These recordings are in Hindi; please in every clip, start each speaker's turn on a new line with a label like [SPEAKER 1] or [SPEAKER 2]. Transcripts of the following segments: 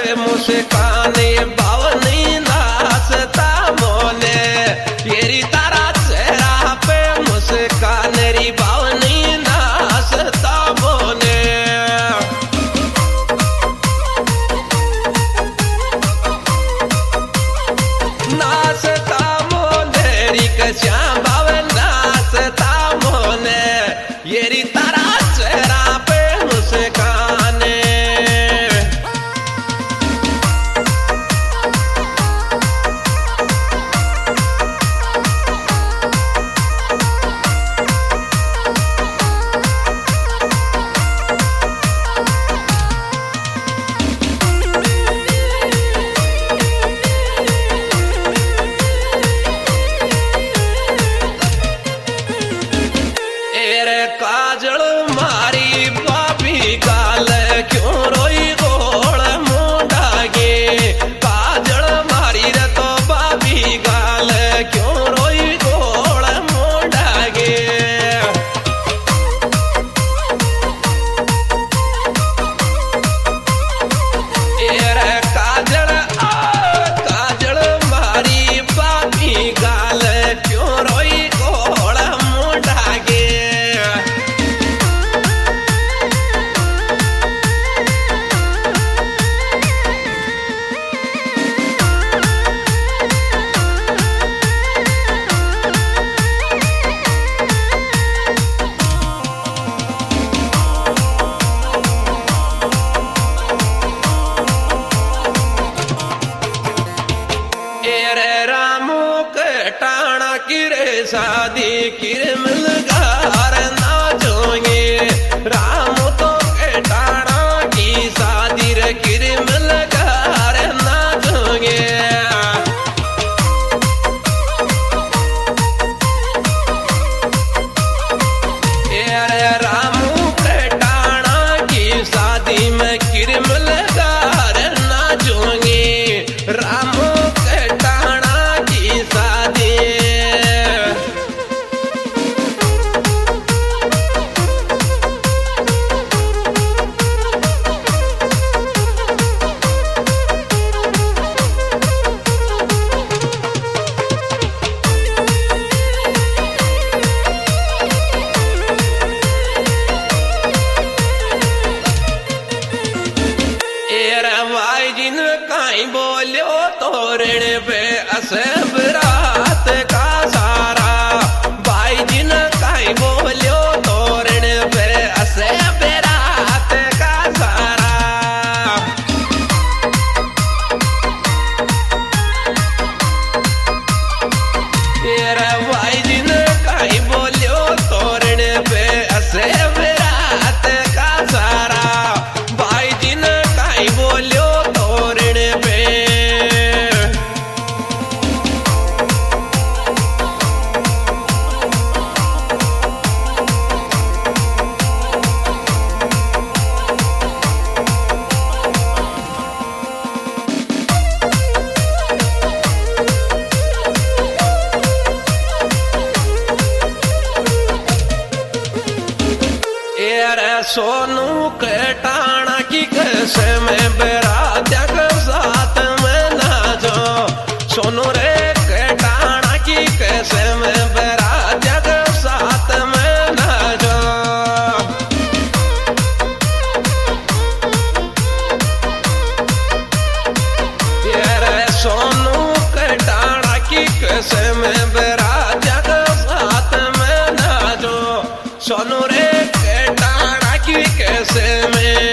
[SPEAKER 1] मुस्कान बावनी नाचता मोने येरी तारा चेहरा पे मुस्कान री बावनी नाचता मोने नाचता मोने री कश्या बावन नाचता मोने येरी तारा चेहरा पे मुस्कान काजल मारी बाबी गाल क्यों रोई गोल मुंडागे काजल मारी रे तो बाबी गाल क्यों रोई गोल मुंडागे रे काजल काजल मारी बाबी गाल क्यों रोई गोल मुंडागे टाणा किरे शादी किरे मिल गार नाचोगे राम तो के टाणा की शादी रे किरे मिल गार नाचोगे रामू के टाणा की शादी में किरे मिल गार नाचोगे रामू के टाणा की शादी काई बोलियो तोरण पे असे बरात का सारा भाई जी ने काई बोलियो तोरण पे असे बरात का सारा तेरा भाई जी ने काई बोलियो तोरण पे असे बरात का सारा भाई जी ने काई बोलियो सोनू के टाणा की कैसे में बेरात्या के साथ में नाचो सोनू रे के टाणा की कैसे में बेरात्या के साथ में नाचो तेरे सोनू के टाणा की कैसे में बेरात्या के साथ में नाचो सोनू रे कैसे में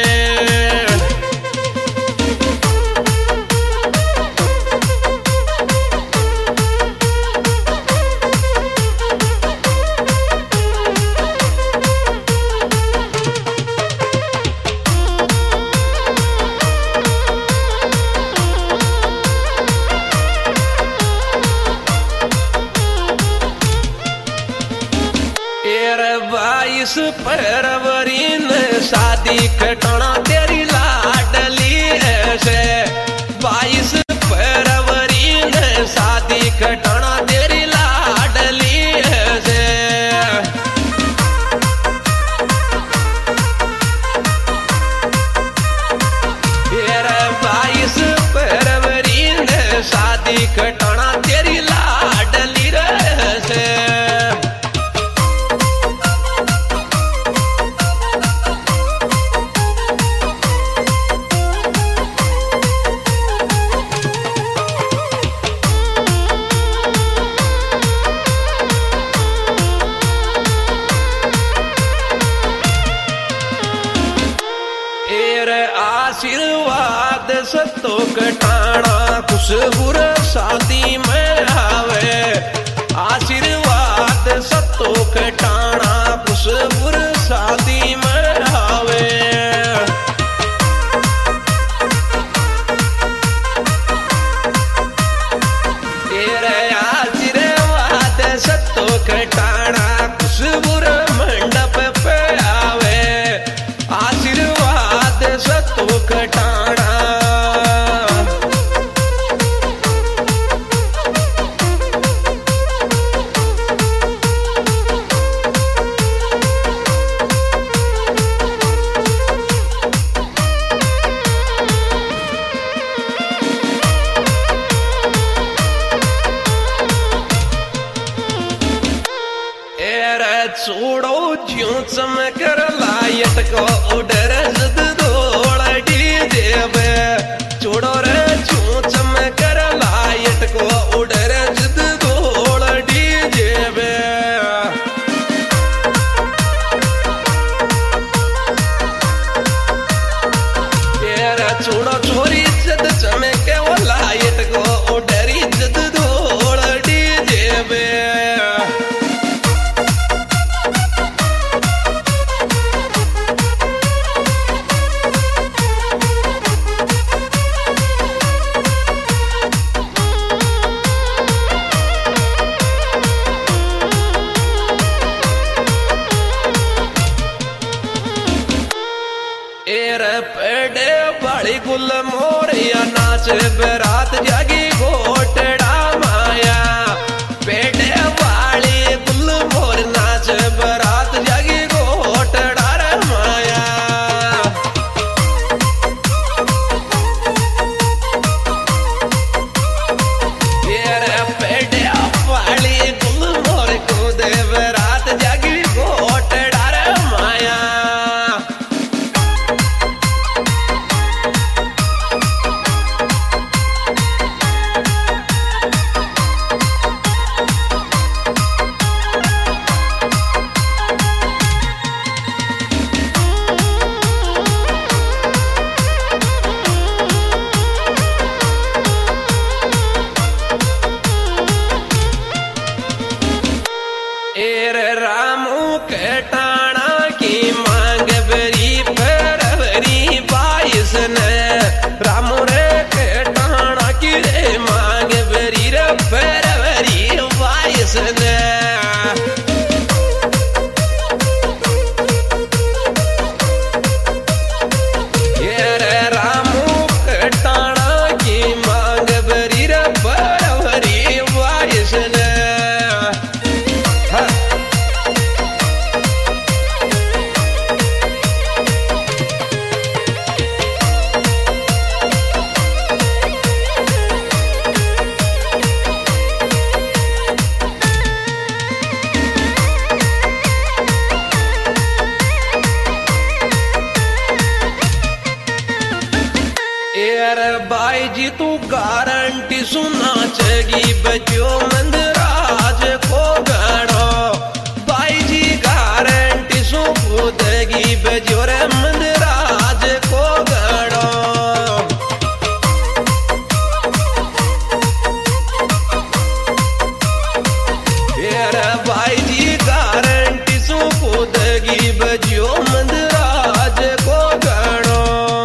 [SPEAKER 1] फरवरी ने शादी कटना तेरी लाडली ऐसे 22 फरवरी ने शादी कटना तेरी लाडली ऐसे तेरे 22 कटाना तेरी लाडली रहसे। आशीर्वाद सतो कटाना खुशबू शादी में आवे। आशीर्वाद सतो कटाना खुशबू शादी में आवे। तेरे आशीर्वाद सतो कटाना खुशबू मंडप पे आवे। आशीर्वाद सतो कटाना छोड़ो ज्यों चमकर लायट को उडर जद दौड़ डीजे पे। छोड़ो रे ज्यों चमकर लायट को उडर जद दौड़ डीजे पे। तेरा छोड़ो छोरी जद चमके वो लायट को उडरी जद दौड़ डीजे पे। पेड़े बड़ी गुल मोरिया नाच बरात जागी घोटड़ा माया। पेड़े वाली गुल मोर नाच बरात जागी घोटड़ा रे माया। तेरे पेड़े वाली गुल मोर को दे बरात जागी घोटड़ा रे माया। रामू कटाना की मांग बरी फरवरी 22 ने। रामू रे कटाना की रे मांग बरी रे फरवरी 22 ने। रामू कटाना की मांग बरी रे फरवरी 22 ने। बाई जी तू गारंटी सुना चगी बजो मंदराज को गाड़ो। बाई जी गारंटी सु खुदगी बजो रे मंदराज को गाड़ो। बाई जी गारंटी सु खुदगी बजो मंदराज को गाड़ो।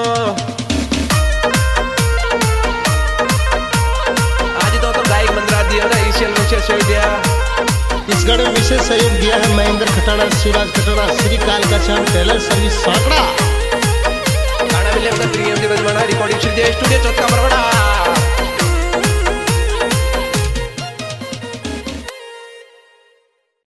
[SPEAKER 2] इस गाने में विशेष सहयोग दिया है महेंद्र खटाड़ा, शिवराज खटाड़ा, श्री काल का Chand tailor service Sakra.
[SPEAKER 1] Recording studio चौथा बरवड़ा।